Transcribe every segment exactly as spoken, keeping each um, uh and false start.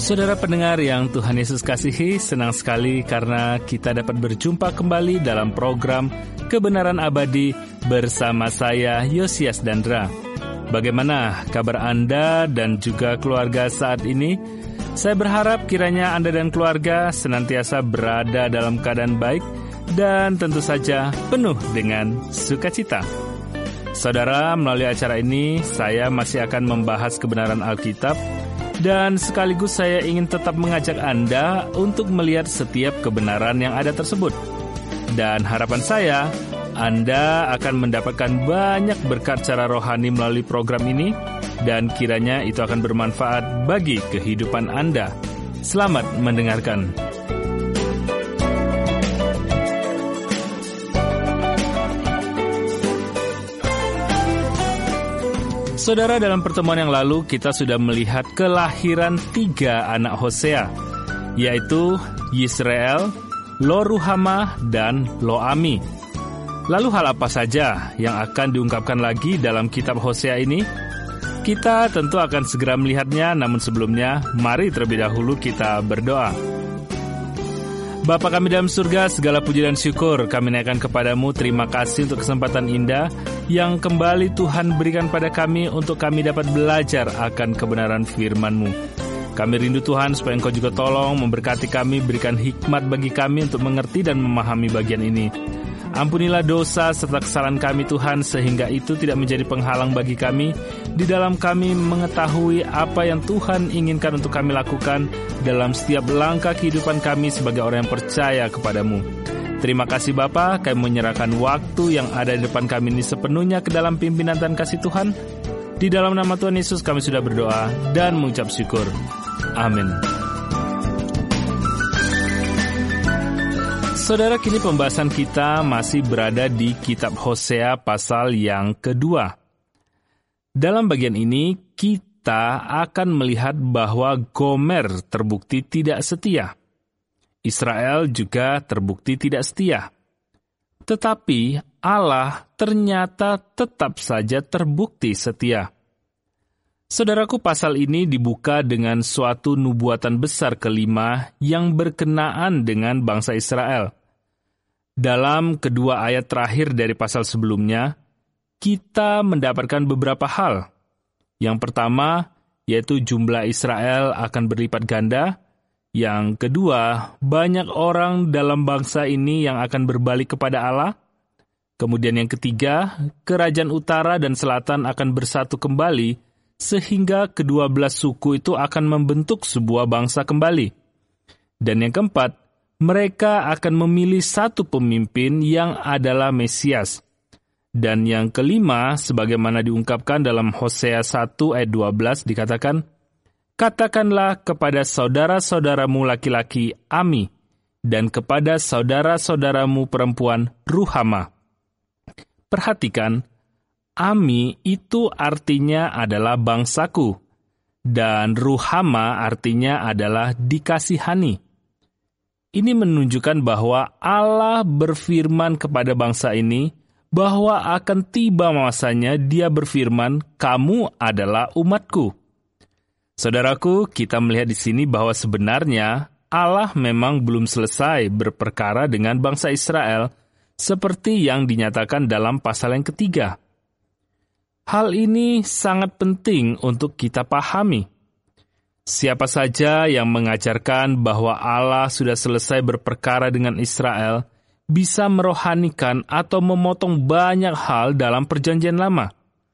Saudara pendengar yang Tuhan Yesus kasihi, senang sekali karena kita dapat berjumpa kembali dalam program Kebenaran Abadi bersama saya, Yosias Dandra. Bagaimana kabar Anda dan juga keluarga saat ini? Saya berharap kiranya Anda dan keluarga senantiasa berada dalam keadaan baik dan tentu saja penuh dengan sukacita. Saudara, melalui acara ini saya masih akan membahas kebenaran Alkitab, dan sekaligus saya ingin tetap mengajak Anda untuk melihat setiap kebenaran yang ada tersebut. Dan harapan saya, Anda akan mendapatkan banyak berkat secara rohani melalui program ini, dan kiranya itu akan bermanfaat bagi kehidupan Anda. Selamat mendengarkan. Saudara, dalam pertemuan yang lalu kita sudah melihat kelahiran tiga anak Hosea, yaitu Yisrael, Lo-Ruhamah, dan Lo-Ami. Lalu hal apa saja yang akan diungkapkan lagi dalam kitab Hosea ini? Kita tentu akan segera melihatnya, namun sebelumnya mari terlebih dahulu kita berdoa. Bapa kami dalam surga, segala puji dan syukur kami naikkan kepadamu. Terima kasih untuk kesempatan indah yang kembali Tuhan berikan pada kami untuk kami dapat belajar akan kebenaran firman-Mu. Kami rindu Tuhan supaya Engkau juga tolong memberkati kami, berikan hikmat bagi kami untuk mengerti dan memahami bagian ini. Ampunilah dosa serta kesalahan kami Tuhan, sehingga itu tidak menjadi penghalang bagi kami di dalam kami mengetahui apa yang Tuhan inginkan untuk kami lakukan dalam setiap langkah kehidupan kami sebagai orang yang percaya kepadamu. Terima kasih Bapa, kami menyerahkan waktu yang ada di depan kami ini sepenuhnya ke dalam pimpinan dan kasih Tuhan. Di dalam nama Tuhan Yesus kami sudah berdoa dan mengucap syukur. Amin. Saudara, kini pembahasan kita masih berada di kitab Hosea pasal yang kedua. Dalam bagian ini, kita akan melihat bahwa Gomer terbukti tidak setia. Israel juga terbukti tidak setia. Tetapi Allah ternyata tetap saja terbukti setia. Saudaraku, pasal ini dibuka dengan suatu nubuatan besar kelima yang berkenaan dengan bangsa Israel. Dalam kedua ayat terakhir dari pasal sebelumnya, kita mendapatkan beberapa hal. Yang pertama, yaitu jumlah Israel akan berlipat ganda. Yang kedua, banyak orang dalam bangsa ini yang akan berbalik kepada Allah. Kemudian yang ketiga, kerajaan utara dan selatan akan bersatu kembali, sehingga kedua belas suku itu akan membentuk sebuah bangsa kembali. Dan yang keempat, mereka akan memilih satu pemimpin yang adalah Mesias. Dan yang kelima, sebagaimana diungkapkan dalam Hosea satu ayat dua belas dikatakan, katakanlah kepada saudara-saudaramu laki-laki Ami, dan kepada saudara-saudaramu perempuan Ruhamah. Perhatikan, Ami itu artinya adalah bangsaku, dan Ruhamah artinya adalah dikasihani. Ini menunjukkan bahwa Allah berfirman kepada bangsa ini bahwa akan tiba masanya Dia berfirman, kamu adalah umatku. Saudaraku, kita melihat di sini bahwa sebenarnya Allah memang belum selesai berperkara dengan bangsa Israel seperti yang dinyatakan dalam pasal yang ketiga. Hal ini sangat penting untuk kita pahami. Siapa saja yang mengajarkan bahwa Allah sudah selesai berperkara dengan Israel bisa merohanikan atau memotong banyak hal dalam perjanjian lama.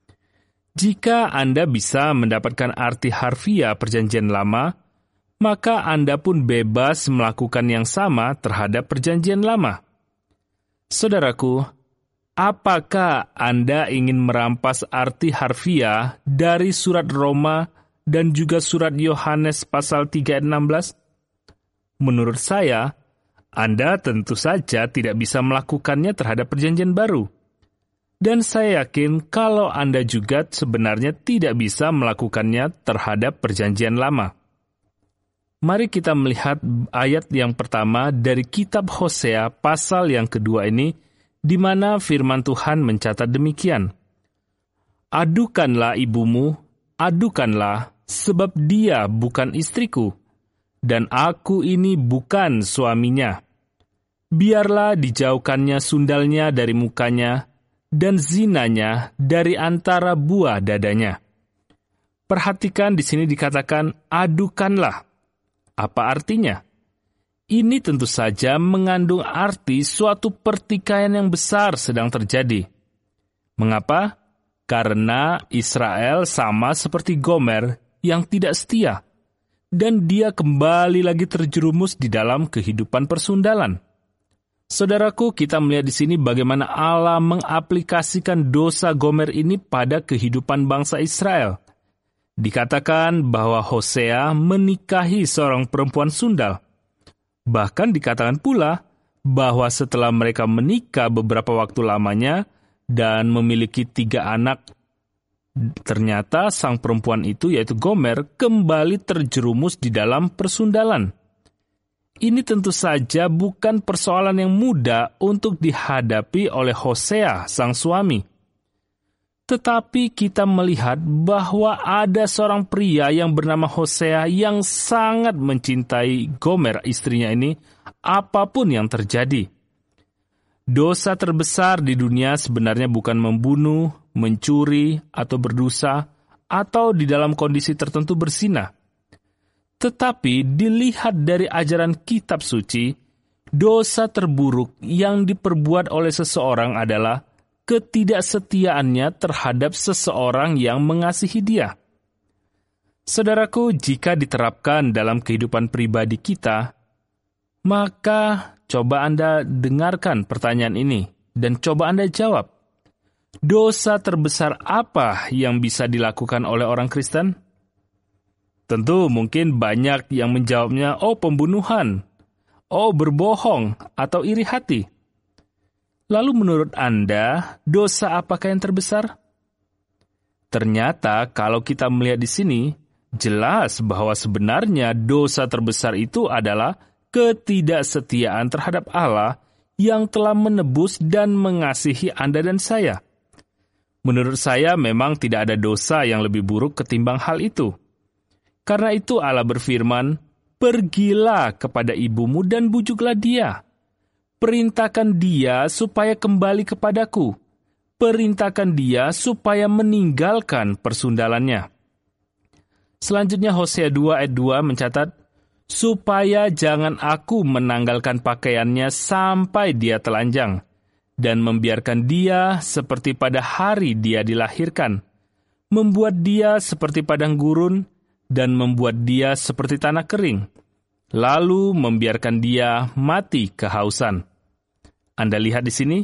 Jika Anda bisa mendapatkan arti harfiah perjanjian lama, maka Anda pun bebas melakukan yang sama terhadap perjanjian lama. Saudaraku, apakah Anda ingin merampas arti harfiah dari surat Roma dan juga surat Yohanes pasal tiga ayat enam belas? Menurut saya, Anda tentu saja tidak bisa melakukannya terhadap perjanjian baru. Dan saya yakin kalau Anda juga sebenarnya tidak bisa melakukannya terhadap perjanjian lama. Mari kita melihat ayat yang pertama dari kitab Hosea pasal yang kedua ini, di mana firman Tuhan mencatat demikian. Adukanlah ibumu, adukanlah, sebab dia bukan istriku, dan aku ini bukan suaminya. Biarlah dijauhkannya sundalnya dari mukanya, dan zinanya dari antara buah dadanya. Perhatikan di sini dikatakan, adukanlah. Apa artinya? Ini tentu saja mengandung arti suatu pertikaian yang besar sedang terjadi. Mengapa? Karena Israel sama seperti Gomer yang tidak setia, dan dia kembali lagi terjerumus di dalam kehidupan persundalan. Saudaraku, kita melihat di sini bagaimana Allah mengaplikasikan dosa Gomer ini pada kehidupan bangsa Israel. Dikatakan bahwa Hosea menikahi seorang perempuan sundal. Bahkan dikatakan pula bahwa setelah mereka menikah beberapa waktu lamanya dan memiliki tiga anak, ternyata sang perempuan itu, yaitu Gomer, kembali terjerumus di dalam persundalan. Ini tentu saja bukan persoalan yang mudah untuk dihadapi oleh Hosea, sang suami. Tetapi kita melihat bahwa ada seorang pria yang bernama Hosea yang sangat mencintai Gomer, istrinya ini, apapun yang terjadi. Dosa terbesar di dunia sebenarnya bukan membunuh, mencuri, atau berdosa, atau di dalam kondisi tertentu berzina. Tetapi dilihat dari ajaran kitab suci, dosa terburuk yang diperbuat oleh seseorang adalah ketidaksetiaannya terhadap seseorang yang mengasihi dia. Saudaraku, jika diterapkan dalam kehidupan pribadi kita, maka coba Anda dengarkan pertanyaan ini dan coba Anda jawab. Dosa terbesar apa yang bisa dilakukan oleh orang Kristen? Tentu mungkin banyak yang menjawabnya, oh pembunuhan, oh berbohong, atau iri hati. Lalu menurut Anda, dosa apakah yang terbesar? Ternyata kalau kita melihat di sini, jelas bahwa sebenarnya dosa terbesar itu adalah ketidaksetiaan terhadap Allah yang telah menebus dan mengasihi Anda dan saya. Menurut saya memang tidak ada dosa yang lebih buruk ketimbang hal itu. Karena itu Allah berfirman, pergilah kepada ibumu dan bujuklah dia. Perintahkan dia supaya kembali kepadaku. Perintahkan dia supaya meninggalkan persundalannya. Selanjutnya Hosea dua ayat dua mencatat, supaya jangan aku menanggalkan pakaiannya sampai dia telanjang, dan membiarkan dia seperti pada hari dia dilahirkan, membuat dia seperti padang gurun, dan membuat dia seperti tanah kering, lalu membiarkan dia mati kehausan. Anda lihat di sini,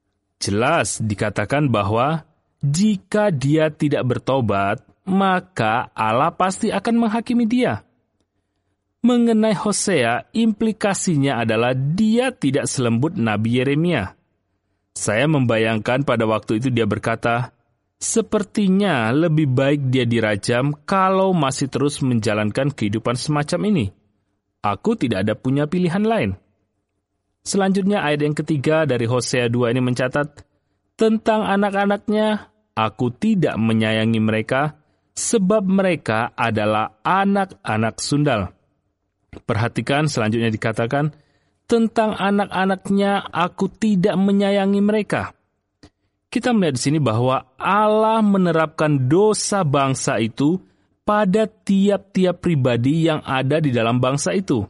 jelas dikatakan bahwa jika dia tidak bertobat, maka Allah pasti akan menghakimi dia. Mengenai Hosea, implikasinya adalah dia tidak selembut Nabi Yeremia. Saya membayangkan pada waktu itu dia berkata, sepertinya lebih baik dia dirajam kalau masih terus menjalankan kehidupan semacam ini. Aku tidak ada punya pilihan lain. Selanjutnya ayat yang ketiga dari Hosea dua ini mencatat, tentang anak-anaknya, aku tidak menyayangi mereka, sebab mereka adalah anak-anak sundal. Perhatikan selanjutnya dikatakan, tentang anak-anaknya aku tidak menyayangi mereka. Kita melihat di sini bahwa Allah menerapkan dosa bangsa itu pada tiap-tiap pribadi yang ada di dalam bangsa itu.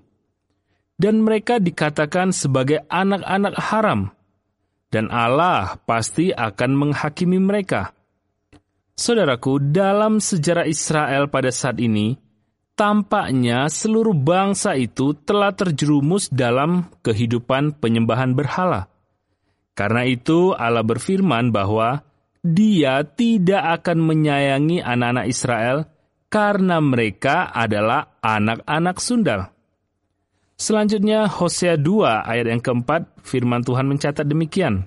Dan mereka dikatakan sebagai anak-anak haram. Dan Allah pasti akan menghakimi mereka. Saudaraku, dalam sejarah Israel pada saat ini, tampaknya seluruh bangsa itu telah terjerumus dalam kehidupan penyembahan berhala. Karena itu Allah berfirman bahwa Dia tidak akan menyayangi anak-anak Israel karena mereka adalah anak-anak sundal. Selanjutnya Hosea dua ayat yang keempat, firman Tuhan mencatat demikian.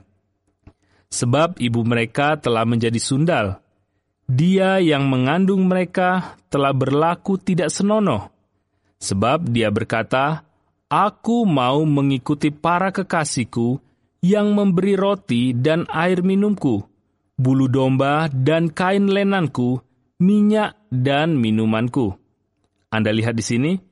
Sebab ibu mereka telah menjadi sundal. Dia yang mengandung mereka telah berlaku tidak senonoh. Sebab dia berkata, aku mau mengikuti para kekasihku yang memberi roti dan air minumku, bulu domba dan kain lenanku, minyak dan minumanku. Anda lihat di sini,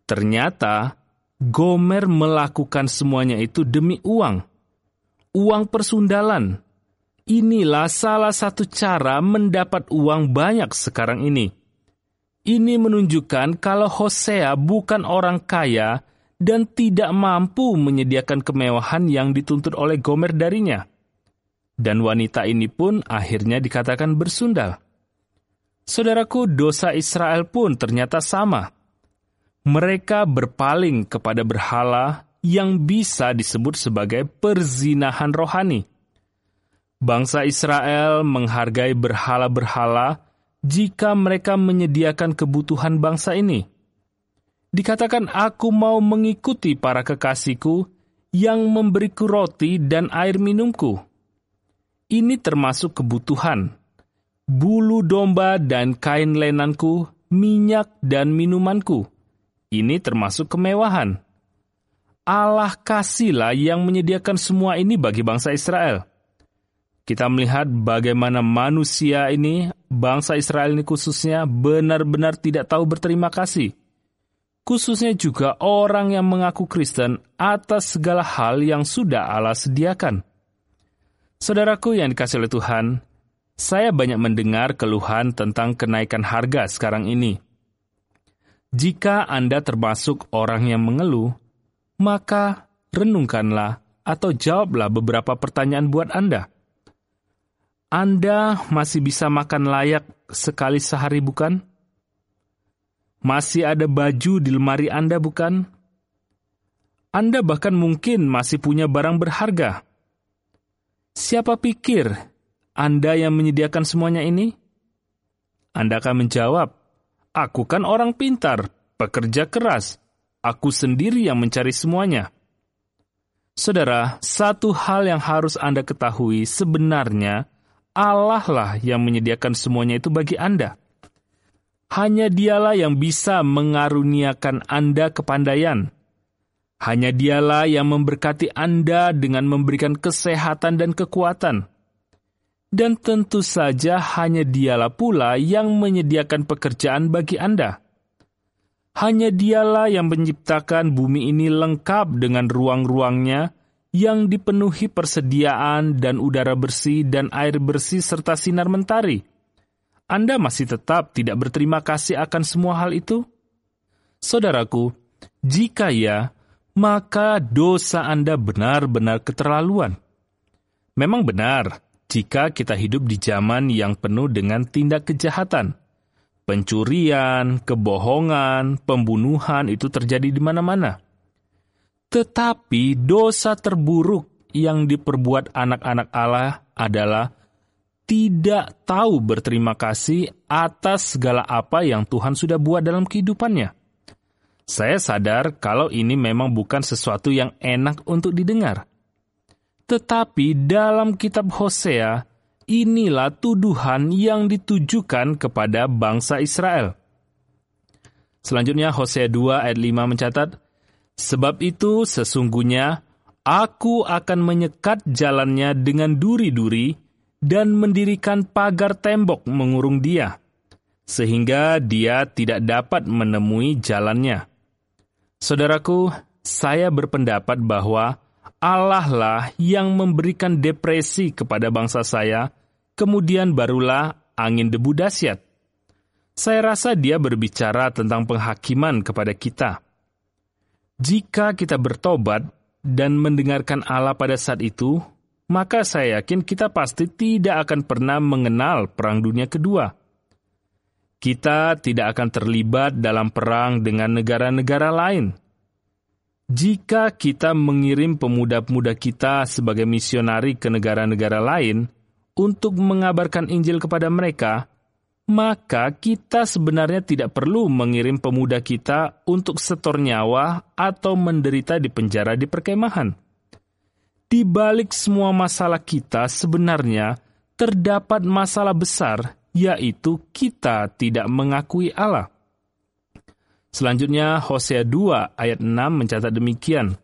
Ternyata Gomer melakukan semuanya itu demi uang. Uang persundalan. Inilah salah satu cara mendapat uang banyak sekarang ini. Ini menunjukkan kalau Hosea bukan orang kaya dan tidak mampu menyediakan kemewahan yang dituntut oleh Gomer darinya. Dan wanita ini pun akhirnya dikatakan bersundal. Saudaraku, dosa Israel pun ternyata sama. Mereka berpaling kepada berhala yang bisa disebut sebagai perzinahan rohani. Bangsa Israel menghargai berhala-berhala jika mereka menyediakan kebutuhan bangsa ini. Dikatakan, aku mau mengikuti para kekasihku yang memberiku roti dan air minumku. Ini termasuk kebutuhan. Bulu domba dan kain lenanku, minyak dan minumanku. Ini termasuk kemewahan. Allah kasihlah yang menyediakan semua ini bagi bangsa Israel. Kita melihat bagaimana manusia ini, bangsa Israel ini khususnya, benar-benar tidak tahu berterima kasih. Khususnya juga orang yang mengaku Kristen atas segala hal yang sudah Allah sediakan. Saudaraku yang dikasihi oleh Tuhan, saya banyak mendengar keluhan tentang kenaikan harga sekarang ini. Jika Anda termasuk orang yang mengeluh, maka renungkanlah atau jawablah beberapa pertanyaan buat Anda. Anda masih bisa makan layak sekali sehari, bukan? Masih ada baju di lemari Anda, bukan? Anda bahkan mungkin masih punya barang berharga. Siapa pikir Anda yang menyediakan semuanya ini? Anda akan menjawab, aku kan orang pintar, pekerja keras. Aku sendiri yang mencari semuanya. Saudara, satu hal yang harus Anda ketahui, sebenarnya Allah lah yang menyediakan semuanya itu bagi Anda. Hanya Dialah yang bisa mengaruniakan Anda kepandaian. Hanya Dialah yang memberkati Anda dengan memberikan kesehatan dan kekuatan. Dan tentu saja hanya Dialah pula yang menyediakan pekerjaan bagi Anda. Hanya Dialah yang menciptakan bumi ini lengkap dengan ruang-ruangnya yang dipenuhi persediaan dan udara bersih dan air bersih serta sinar mentari. Anda masih tetap tidak berterima kasih akan semua hal itu? Saudaraku, jika ya, maka dosa Anda benar-benar keterlaluan. Memang benar, jika kita hidup di zaman yang penuh dengan tindak kejahatan, pencurian, kebohongan, pembunuhan itu terjadi di mana-mana. Tetapi dosa terburuk yang diperbuat anak-anak Allah adalah tidak tahu berterima kasih atas segala apa yang Tuhan sudah buat dalam kehidupannya. Saya sadar kalau ini memang bukan sesuatu yang enak untuk didengar. Tetapi dalam kitab Hosea, inilah tuduhan yang ditujukan kepada bangsa Israel. Selanjutnya Hosea dua ayat lima mencatat, sebab itu sesungguhnya aku akan menyekat jalannya dengan duri-duri dan mendirikan pagar tembok mengurung dia, sehingga dia tidak dapat menemui jalannya. Saudaraku, saya berpendapat bahwa Allah lah yang memberikan depresi kepada bangsa saya, kemudian barulah angin debu dahsyat. Saya rasa dia berbicara tentang penghakiman kepada kita. Jika kita bertobat dan mendengarkan Allah pada saat itu, maka saya yakin kita pasti tidak akan pernah mengenal Perang Dunia Kedua. Kita tidak akan terlibat dalam perang dengan negara-negara lain. Jika kita mengirim pemuda-pemuda kita sebagai misionari ke negara-negara lain untuk mengabarkan Injil kepada mereka, maka kita sebenarnya tidak perlu mengirim pemuda kita untuk setor nyawa atau menderita di penjara di perkemahan. Di balik semua masalah kita sebenarnya terdapat masalah besar, yaitu kita tidak mengakui Allah. Selanjutnya Hosea dua ayat enam mencatat demikian.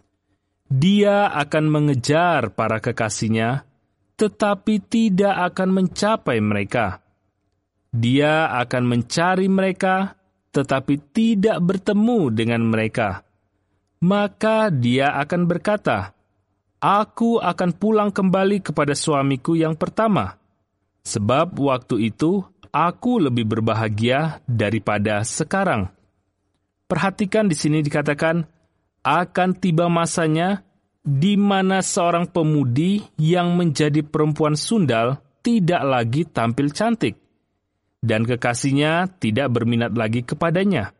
Dia akan mengejar para kekasihnya, tetapi tidak akan mencapai mereka. Dia akan mencari mereka, tetapi tidak bertemu dengan mereka. Maka dia akan berkata, "Aku akan pulang kembali kepada suamiku yang pertama, sebab waktu itu aku lebih berbahagia daripada sekarang." Perhatikan di sini dikatakan, akan tiba masanya di mana seorang pemudi yang menjadi perempuan sundal tidak lagi tampil cantik, dan kekasihnya tidak berminat lagi kepadanya.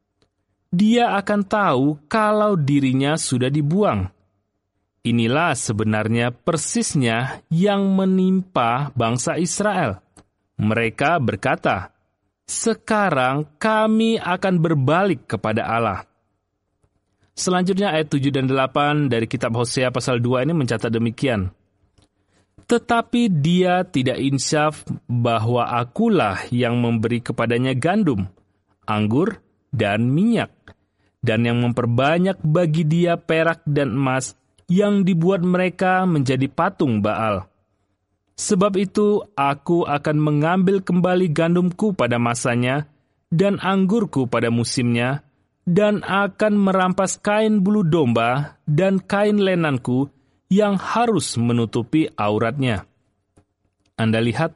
Dia akan tahu kalau dirinya sudah dibuang. Inilah sebenarnya persisnya yang menimpa bangsa Israel. Mereka berkata, "Sekarang kami akan berbalik kepada Allah." Selanjutnya ayat tujuh dan delapan dari kitab Hosea pasal dua ini mencatat demikian. "Tetapi dia tidak insyaf bahwa akulah yang memberi kepadanya gandum, anggur, dan minyak, dan yang memperbanyak bagi dia perak dan emas yang dibuat mereka menjadi patung Baal. Sebab itu aku akan mengambil kembali gandumku pada masanya, dan anggurku pada musimnya, dan akan merampas kain bulu domba dan kain lenanku yang harus menutupi auratnya." Anda lihat,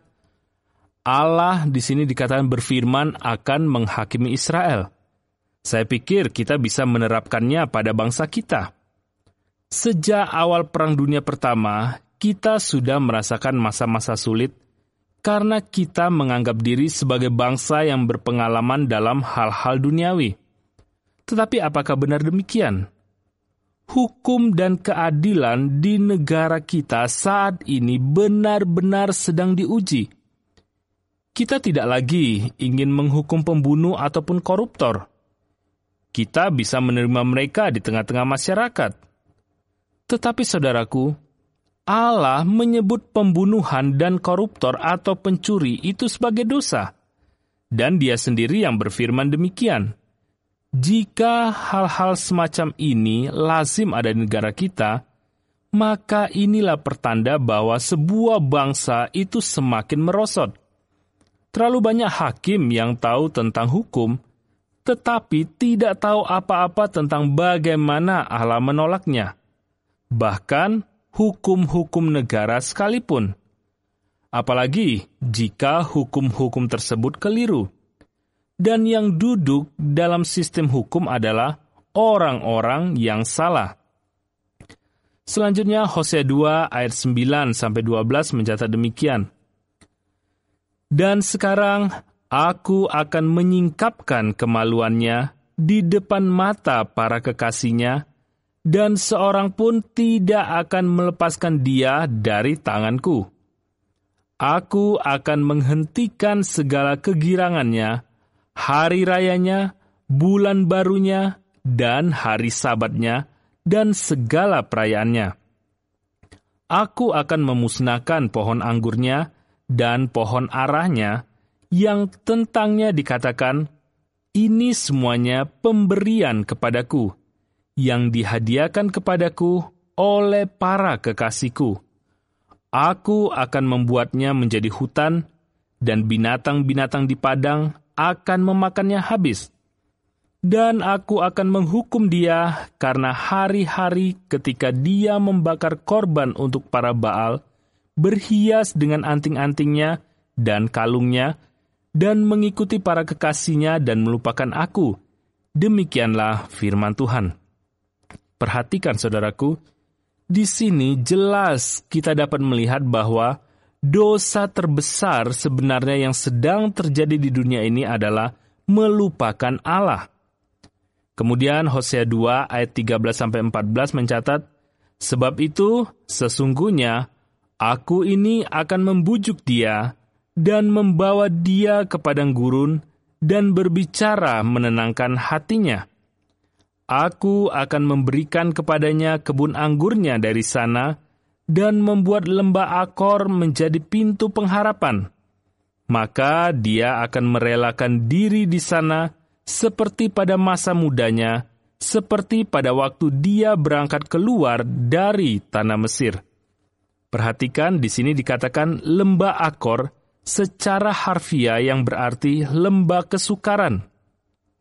Allah di sini dikatakan berfirman akan menghakimi Israel. Saya pikir kita bisa menerapkannya pada bangsa kita. Sejak awal Perang Dunia Pertama, kita sudah merasakan masa-masa sulit karena kita menganggap diri sebagai bangsa yang berpengalaman dalam hal-hal duniawi. Tetapi apakah benar demikian? Hukum dan keadilan di negara kita saat ini benar-benar sedang diuji. Kita tidak lagi ingin menghukum pembunuh ataupun koruptor. Kita bisa menerima mereka di tengah-tengah masyarakat. Tetapi saudaraku, Allah menyebut pembunuhan dan koruptor atau pencuri itu sebagai dosa. Dan Dia sendiri yang berfirman demikian. Jika hal-hal semacam ini lazim ada di negara kita, maka inilah pertanda bahwa sebuah bangsa itu semakin merosot. Terlalu banyak hakim yang tahu tentang hukum, tetapi tidak tahu apa-apa tentang bagaimana Allah menolaknya. Bahkan hukum-hukum negara sekalipun. Apalagi jika hukum-hukum tersebut keliru. Dan yang duduk dalam sistem hukum adalah orang-orang yang salah. Selanjutnya Hosea dua ayat sembilan sampai dua belas mencatat demikian. "Dan sekarang aku akan menyingkapkan kemaluannya di depan mata para kekasihnya, dan seorang pun tidak akan melepaskan dia dari tanganku. Aku akan menghentikan segala kegirangannya, hari rayanya, bulan barunya, dan hari sabatnya, dan segala perayaannya. Aku akan memusnahkan pohon anggurnya dan pohon arahnya, yang tentangnya dikatakan, ini semuanya pemberian kepadaku, yang dihadiahkan kepadaku oleh para kekasihku. Aku akan membuatnya menjadi hutan, dan binatang-binatang di padang akan memakannya habis. Dan aku akan menghukum dia karena hari-hari ketika dia membakar korban untuk para Baal, berhias dengan anting-antingnya dan kalungnya, dan mengikuti para kekasihnya dan melupakan aku. Demikianlah firman Tuhan." Perhatikan saudaraku, di sini jelas kita dapat melihat bahwa dosa terbesar sebenarnya yang sedang terjadi di dunia ini adalah melupakan Allah. Kemudian Hosea dua ayat tiga belas sampai empat belas mencatat, "Sebab itu sesungguhnya aku ini akan membujuk dia dan membawa dia ke padang gurun dan berbicara menenangkan hatinya. Aku akan memberikan kepadanya kebun anggurnya dari sana dan membuat lembah Akor menjadi pintu pengharapan. Maka dia akan merelakan diri di sana seperti pada masa mudanya, seperti pada waktu dia berangkat keluar dari tanah Mesir." Perhatikan di sini dikatakan lembah Akor secara harfiah yang berarti lembah kesukaran.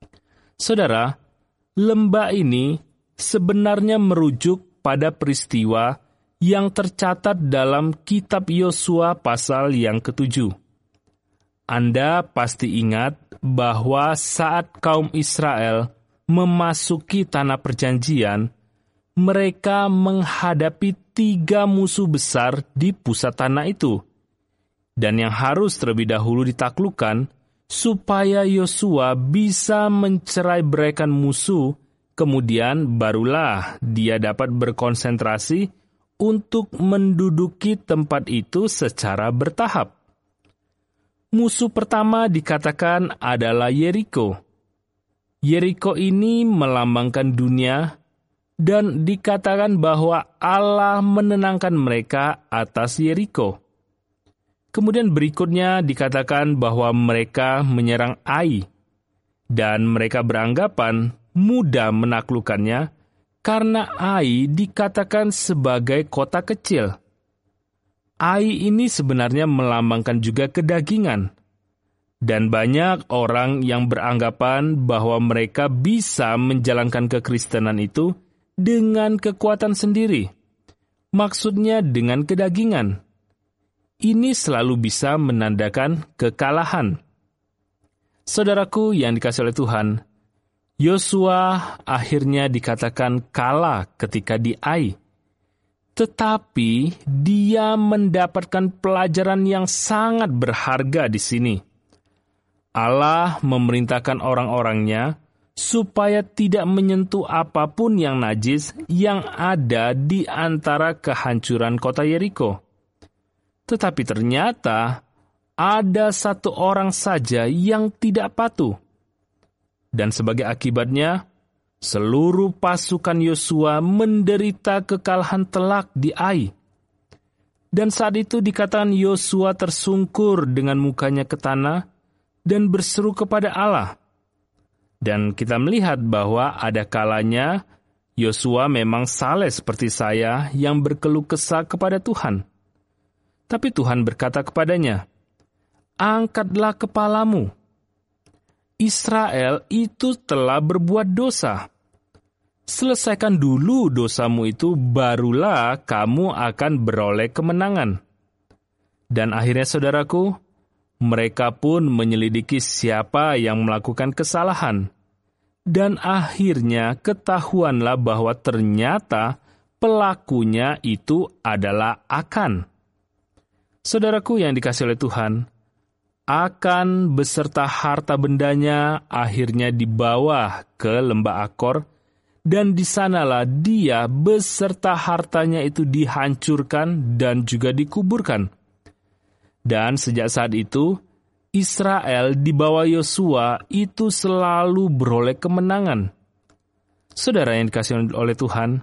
Saudara, lembah ini sebenarnya merujuk pada peristiwa yang tercatat dalam kitab Yosua pasal yang ketujuh. Anda pasti ingat bahwa saat kaum Israel memasuki tanah perjanjian, mereka menghadapi tiga musuh besar di pusat tanah itu. Dan yang harus terlebih dahulu ditaklukkan, supaya Yosua bisa mencerai-beraikan musuh, kemudian barulah dia dapat berkonsentrasi untuk menduduki tempat itu secara bertahap. Musuh pertama dikatakan adalah Yeriko. Yeriko ini melambangkan dunia, dan dikatakan bahwa Allah menenangkan mereka atas Yeriko. Kemudian berikutnya dikatakan bahwa mereka menyerang Ai, dan mereka beranggapan mudah menaklukkannya karena Ai dikatakan sebagai kota kecil. Ai ini sebenarnya melambangkan juga kedagingan, dan banyak orang yang beranggapan bahwa mereka bisa menjalankan kekristenan itu dengan kekuatan sendiri, maksudnya dengan kedagingan. Ini selalu bisa menandakan kekalahan. Saudaraku yang dikasihi oleh Tuhan, Yosua akhirnya dikatakan kalah ketika di Ai. Tetapi dia mendapatkan pelajaran yang sangat berharga di sini. Allah memerintahkan orang-orangnya supaya tidak menyentuh apapun yang najis yang ada di antara kehancuran kota Yeriko. Tetapi ternyata ada satu orang saja yang tidak patuh. Dan sebagai akibatnya, seluruh pasukan Yosua menderita kekalahan telak di Ai. Dan saat itu dikatakan Yosua tersungkur dengan mukanya ke tanah dan berseru kepada Allah. Dan kita melihat bahwa ada kalanya Yosua memang saleh seperti saya yang berkeluh kesah kepada Tuhan. Tapi Tuhan berkata kepadanya, "Angkatlah kepalamu. Israel itu telah berbuat dosa. Selesaikan dulu dosamu itu, barulah kamu akan beroleh kemenangan." Dan akhirnya saudaraku, mereka pun menyelidiki siapa yang melakukan kesalahan. Dan akhirnya ketahuanlah bahwa ternyata pelakunya itu adalah Akan. Saudaraku yang dikasihi oleh Tuhan, Akan beserta harta bendanya akhirnya dibawa ke lembah Akor, dan di sanalah dia beserta hartanya itu dihancurkan dan juga dikuburkan. Dan sejak saat itu, Israel di bawah Yosua itu selalu beroleh kemenangan. Saudara yang dikasihi oleh Tuhan,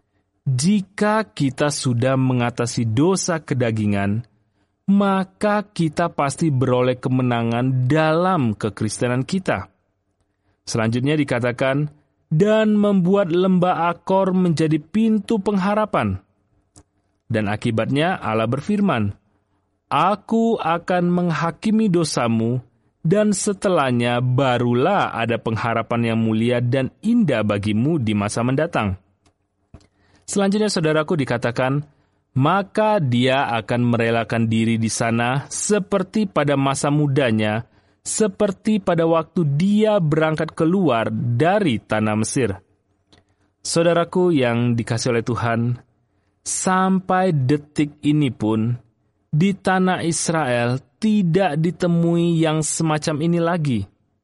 jika kita sudah mengatasi dosa kedagingan, maka kita pasti beroleh kemenangan dalam kekristenan kita. Selanjutnya dikatakan, dan membuat lembah Akor menjadi pintu pengharapan. Dan akibatnya Allah berfirman, "Aku akan menghakimi dosamu, dan setelahnya barulah ada pengharapan yang mulia dan indah bagimu di masa mendatang." Selanjutnya saudaraku dikatakan, maka dia akan merelakan diri di sana seperti pada masa mudanya, seperti pada waktu dia berangkat keluar dari tanah Mesir. Saudaraku yang dikasihi oleh Tuhan, sampai detik ini pun, di tanah Israel tidak ditemui yang semacam ini lagi.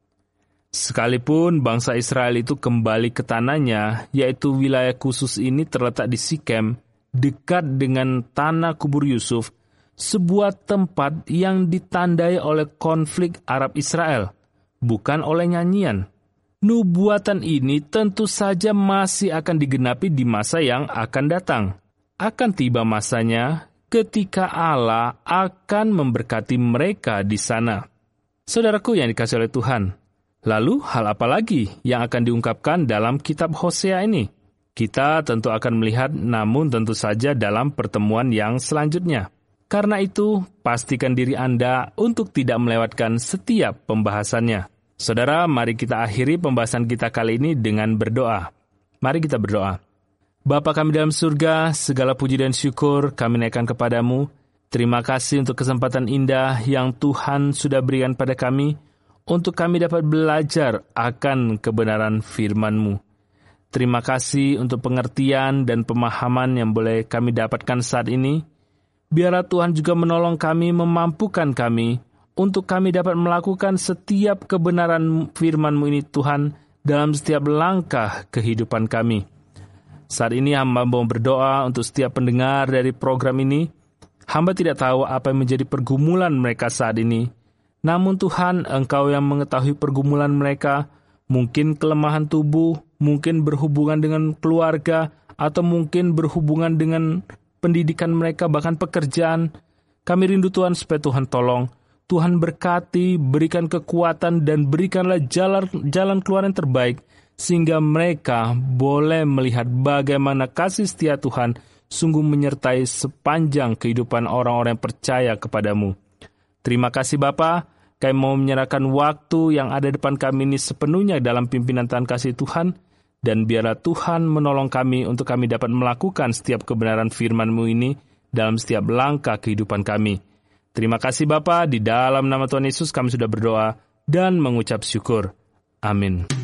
Sekalipun bangsa Israel itu kembali ke tanahnya, yaitu wilayah khusus ini terletak di Sikem, dekat dengan tanah kubur Yusuf, sebuah tempat yang ditandai oleh konflik Arab Israel, bukan oleh nyanyian. Nubuatan ini tentu saja masih akan digenapi di masa yang akan datang. Akan tiba masanya ketika Allah akan memberkati mereka di sana. Saudaraku yang dikasihi oleh Tuhan, lalu hal apa lagi yang akan diungkapkan dalam kitab Hosea ini? Kita tentu akan melihat, namun tentu saja dalam pertemuan yang selanjutnya. Karena itu, pastikan diri Anda untuk tidak melewatkan setiap pembahasannya. Saudara, mari kita akhiri pembahasan kita kali ini dengan berdoa. Mari kita berdoa. Bapa kami dalam surga, segala puji dan syukur kami naikkan kepadamu. Terima kasih untuk kesempatan indah yang Tuhan sudah berikan pada kami, untuk kami dapat belajar akan kebenaran firman-Mu. Terima kasih untuk pengertian dan pemahaman yang boleh kami dapatkan saat ini. Biarlah Tuhan juga menolong kami, memampukan kami, untuk kami dapat melakukan setiap kebenaran firman-Mu ini Tuhan, dalam setiap langkah kehidupan kami. Saat ini hamba mau berdoa untuk setiap pendengar dari program ini. Hamba tidak tahu apa yang menjadi pergumulan mereka saat ini. Namun Tuhan, Engkau yang mengetahui pergumulan mereka, mungkin kelemahan tubuh, mungkin berhubungan dengan keluarga, atau mungkin berhubungan dengan pendidikan mereka, bahkan pekerjaan. Kami rindu Tuhan supaya Tuhan tolong. Tuhan berkati, berikan kekuatan, dan berikanlah jalan, jalan keluar yang terbaik, sehingga mereka boleh melihat bagaimana kasih setia Tuhan sungguh menyertai sepanjang kehidupan orang-orang yang percaya kepadamu. Terima kasih Bapa, kami mau menyerahkan waktu yang ada depan kami ini sepenuhnya dalam pimpinan Tuhan kasih Tuhan, dan biarlah Tuhan menolong kami untuk kami dapat melakukan setiap kebenaran firman-Mu ini dalam setiap langkah kehidupan kami. Terima kasih Bapa, di dalam nama Tuhan Yesus kami sudah berdoa dan mengucap syukur. Amin.